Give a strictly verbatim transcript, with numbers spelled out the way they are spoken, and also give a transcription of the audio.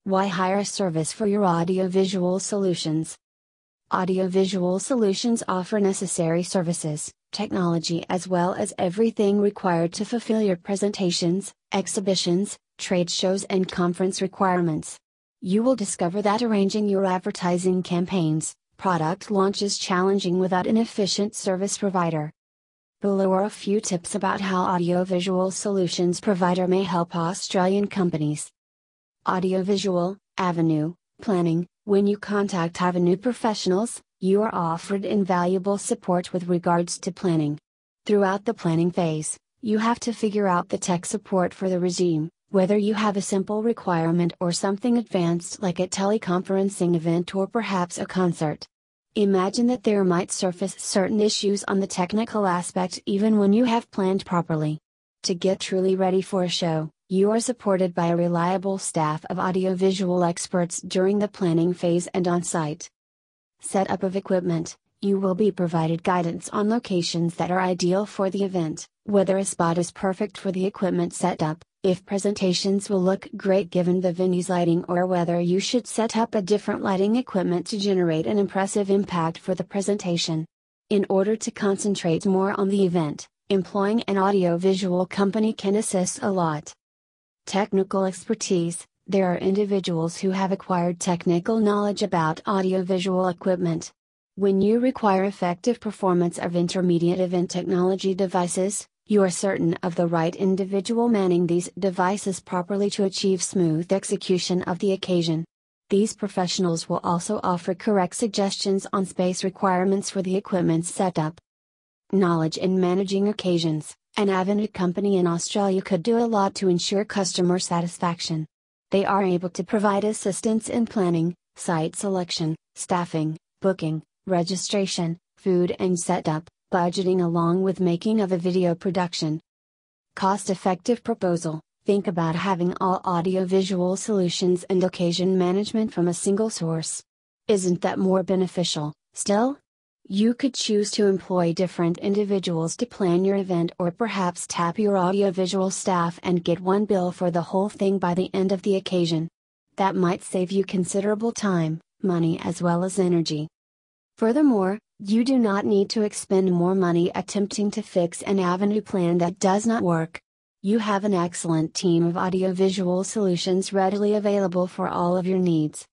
Why hire a service for your audiovisual solutions? Audiovisual solutions offer necessary services, technology, as well as everything required to fulfill your presentations, exhibitions, trade shows, and conference requirements. You will discover that arranging your advertising campaigns, product launches challenging without an efficient service provider. Below are a few tips about how audiovisual solutions provider may help Australian companies. Audiovisual Avenue Planning. When you contact Avenue professionals, you are offered invaluable support with regards to planning. Throughout the planning phase, you have to figure out the tech support for the regime, whether you have a simple requirement or something advanced like a teleconferencing event or perhaps a concert. Imagine that there might surface certain issues on the technical aspect even when you have planned properly. To get truly ready for a show, you are supported by a reliable staff of audiovisual experts during the planning phase and on site. Setup of equipment. You will be provided guidance on locations that are ideal for the event, whether a spot is perfect for the equipment setup, if presentations will look great given the venue's lighting, or whether you should set up a different lighting equipment to generate an impressive impact for the presentation. In order to concentrate more on the event, employing an audiovisual company can assist a lot. Technical expertise. There are individuals who have acquired technical knowledge about audiovisual equipment. When you require effective performance of intermediate event technology devices, you are certain of the right individual manning these devices properly to achieve smooth execution of the occasion. These professionals will also offer correct suggestions on space requirements for the equipment's setup. Knowledge in managing occasions. An Avenue company in Australia could do a lot to ensure customer satisfaction. They are able to provide assistance in planning, site selection, staffing, booking, registration, food and setup, budgeting, along with making of a video production. Cost-effective proposal. Think about having all audiovisual solutions and occasion management from a single source. Isn't that more beneficial, still? You could choose to employ different individuals to plan your event, or perhaps tap your audiovisual staff and get one bill for the whole thing by the end of the occasion. That might save you considerable time, money, as well as energy. Furthermore, you do not need to expend more money attempting to fix an Avenue plan that does not work. You have an excellent team of audiovisual solutions readily available for all of your needs.